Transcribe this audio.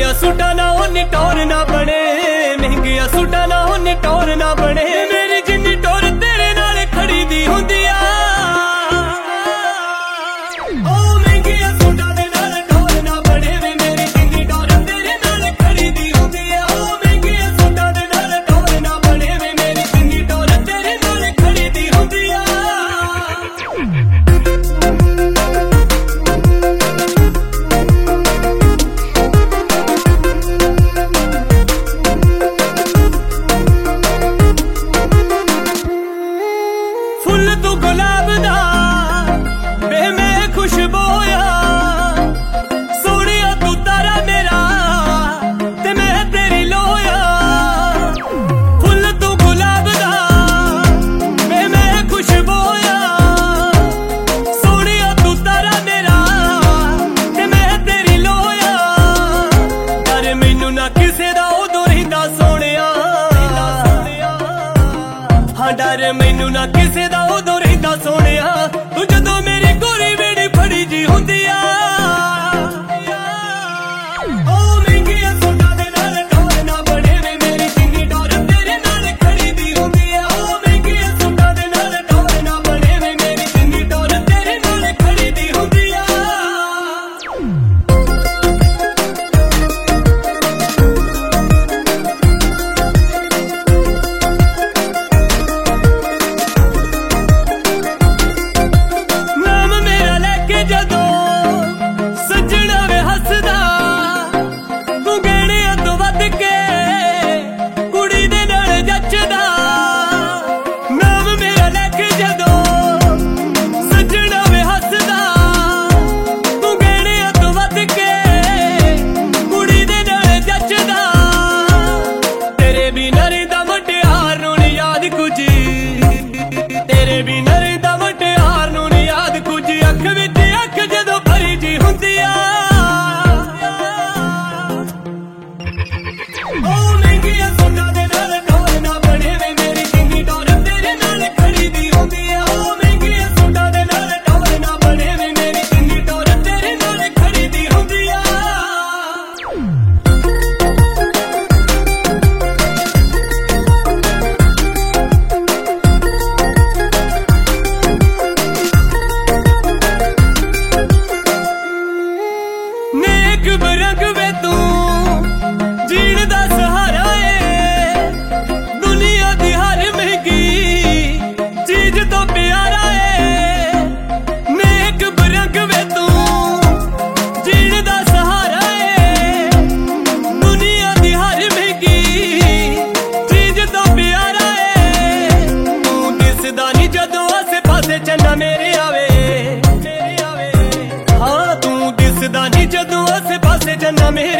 महंगिया सूटा ना ओनी टोर ना बने, महंगिया सूटा ना ओनी टोर ना बने। मेरी जिन्नी टोर तेरे नाल खड़ी दी हुंदी आ, ओ महंगिया सूटा दे नाल टोर ना बने वे। मेरी जिन्नी टोर तेरे नाल खड़ी दी हुंदी आ, ओ महंगिया सूटा दे नाल टोर ना बने वे। मेरी जिन्नी टोर तेरे नाल खड़ी दी हुंदी आ। फुल तू गुलाब दा वे मैं खुशबू आ, सोहणिया तू तारा मेरा ते मैं तेरी लोया। फुल तू गुलाब दा वे मैं खुशबू आ, सोहणिया तू तारा मेरा ते मैं तेरी लोया। पर मैनू ना किसे दा उदों रहिंदा सोहणिया, हाँ डर मैनू ना किसे दा उदों रहिंदा सोहणिया, तू जदों मेरी गोरी बेड़ी फड़ी जी हुंदी आ। ओ महंगिया सूटा दे नाल टोर ना बने वे। मेरी जिन्नी टोर तेरे नाल खड़ी दी हुंदी आ, ओ महंगिया सूटा दे नाल टोर ना बने वे। मेरी जिन्नी टोर तेरे नाल खड़ी दी हुंदी आ। नाम मेरा लेके जदों सजना वे हसदा, तू गहणियां तो वध के कुड़ी दे नाल जचदा। नाम मेरा लेके जदों सजना वे हसदा, तू गहणियां तो वध के कुड़ी दे नाल जचदा। तेरे बिना रहिंदा मुटियार नूं नी याद कुछ, तेरे बिना रहिंदा मुटियार नूं नी याद कुछ। अख विच अख जदों भरी जी हुंदी आ, ओ महंगिया सूटा दे नाल टोर ना बने वे। मेरी जिन्नी टोर तेरे नाल खड़ी दी हुंदी आ, ओ महंगिया सूटा दे नाल टोर ना बने वे। मेरी जिन्नी टोर तेरे नाल खड़ी दी हुंदी आ। नेक बरंग वे तू जीण दा सहारा ए, दुनिया दी हर महंगी चीज तो प्यारा ए। नेक बरंग वे तू जीण दा सहारा ए, दुनिया दी हर महंगी चीज तो प्यारा ए। तू दिसदा नी जदों आसे पासे चन्ना मेरे आवे, हाँ तू दिसदा नी जदों आसे पासे चन्ना मेरे